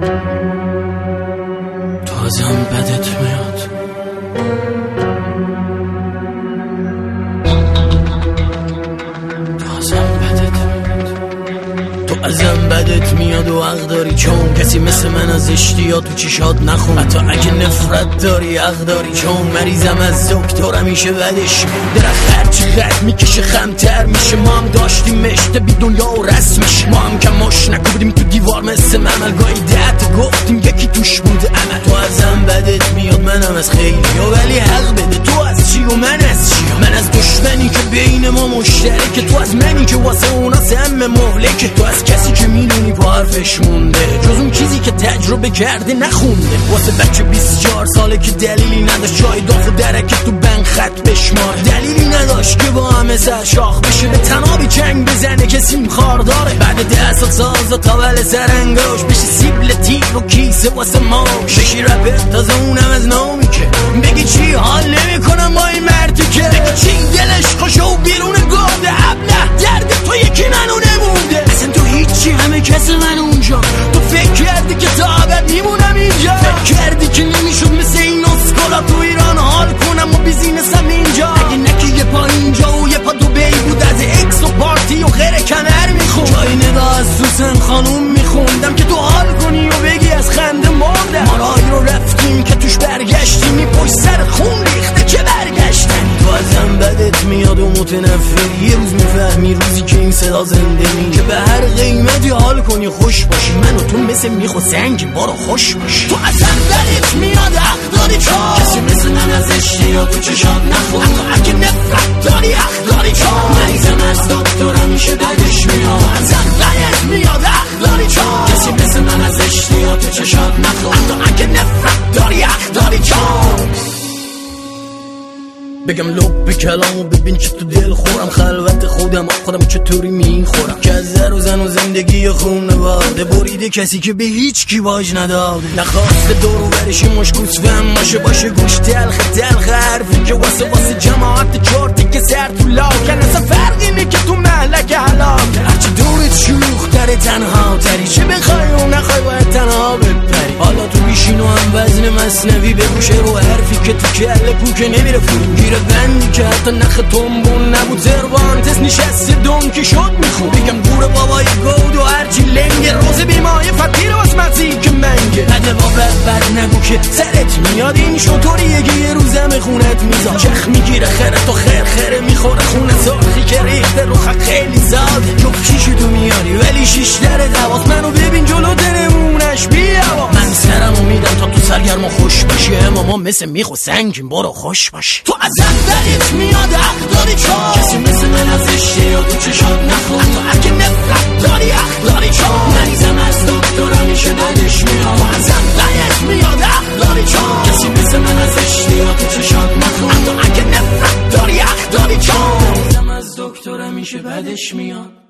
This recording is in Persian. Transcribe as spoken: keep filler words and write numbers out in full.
تو ازم بدت میاد، تو ازم بدت میاد، تو ازم بدت میاد و حق داری، چون کسی مثل من از اشتیاق تو چشات نخون. حتی اگه نفرت داری حق داری، چون مریضم از دکتر همیشه بدش میاد. درخت هرچی قد میکشه خمتر میشه، ما هم داشتیم مشته بی دنیا و رسمش، ما هم کماش نکوبیدیم تو دیوار مثل ممل، گاهی ده گفتیم یکی توش بوده عمل. تو ازم بدت میاد منم از خیلی ها، ولی حق بده تو از چی و من از چی. من از دشمنی که بین ما مشترکه، تو از منی که واسه اونا سم مهلکه، تو از کسی که میدونی پا حرفش مونده، جز اون چیزی که تجربه کرده نخونده. واسه بچه بیست و چهار ساله که دلیلی نداشت جای داغ و درکه تو بند خط بشمار، دلیلی نداشت که با همه سر شاخ بشه، به تنابی چنگ بزنه که سیم خار داره. بعد ده سال ساز و تاول سرنگاش بشه سیبل تیر و کیسه واسه ماش، بشی رپر تازه اونم از نامی که بگی چی حال نمی کنم با این مردی که بگی چی دلش خوشه و بیرون گاده. ابله درد تو یکی منو نمونده، اصلا تو هیچی همه کس من اونجا. تو فکر کردی که تا ابد میمونم اینجا، فکر کردی که نمیشد مثل این اسکولا تو ایران حال کنم و بیزینسم اینجا. اگه نکی یه پا اینجا و یه پا دوبی بود، از اکس و پارتی و غیر کمر میخون، جای ندا از سوسن خانوم میخوندم که تو حال کنی و بگی از خنده مردم. ما راهی رو رفتیم که توش برگشتیم، می پشت سر خون ریخته که برگشتن. تو ازم بدت میاد و متنفری، یه روز میفهمی روزی که این صدا زنده می، که به هر قیمتی حال کنی خوش باشی. من و تو مثل میخو سنگ بارو خوش باشی. تو ازم بدت میاد حق داری، چون کسی مثل من از اشتیاق تو چشات نخون. حتی اگه نفرت داری حق داری، چون مریضم از دکتر همیشه بدش میاد. تو ازم بدت میاد حق داری، چون کسی مثل من از اشتیاق تو چشات نخون. حتی اگه نفرت داری حق داری، چون بگم لب به کلام و ببین که تو دل خورم، خلوت خودم خودم چطوری میخورم، که از زر و زن و زندگی خونه واده بریده کسی که به هیچ کی باج نداده. نخواست دورو برشی مشکوس فهم باشه باشه گوش تلخ تلخ حرفی که واسه واسه جماعت چارتی که سر تو لاکن، اصلا فرقی نی که تو محلک حلاک. هرچی دورت شوخ تره تنها تری، چه بخوای و نخوای باید تنها بپری. حالا تو بیشین و هم وزن مصنوی بگوشه رو حرفی که تو کل پوکه نمیره فرو گیره بندی که حتی نخ تنبون نبود. زروانتس نشسته دونکی شد میخون، بگم گور بابای گود و هرچی لنگه، روز بیمای فتیر واس مزی که منگه. بده با بد بد نگو که سرت میاد، این شطوریه که یه روزم خونت میزاد. چخ میگیره خیره تو خیر خیره میخوره، خونه سرخی که ریخته رو خط خیلی زاده. جب کیشو تو میاری ولی شیش دره دواست، منو ببین جلو دنمونش بیا. من سرمو میدم تا تو سرگرم و خوش باشی، اما ما مثل میخو سنگیم برو خوش باشی. تو ازم بدت میاد حق داری، چون کسی مثل من از اشتیاق تو چشات نخون. حتی اگه نفرت داری حق داری، چون مریضم از دکتر همیشه بدش میاد. تو ازم بدت میاد حق داری، چون کسی مثل من از اشتیاق تو چشات نخون. حتی اگه نفرت داری حق داری، چون مریضم از دکتر همیشه بدش میاد.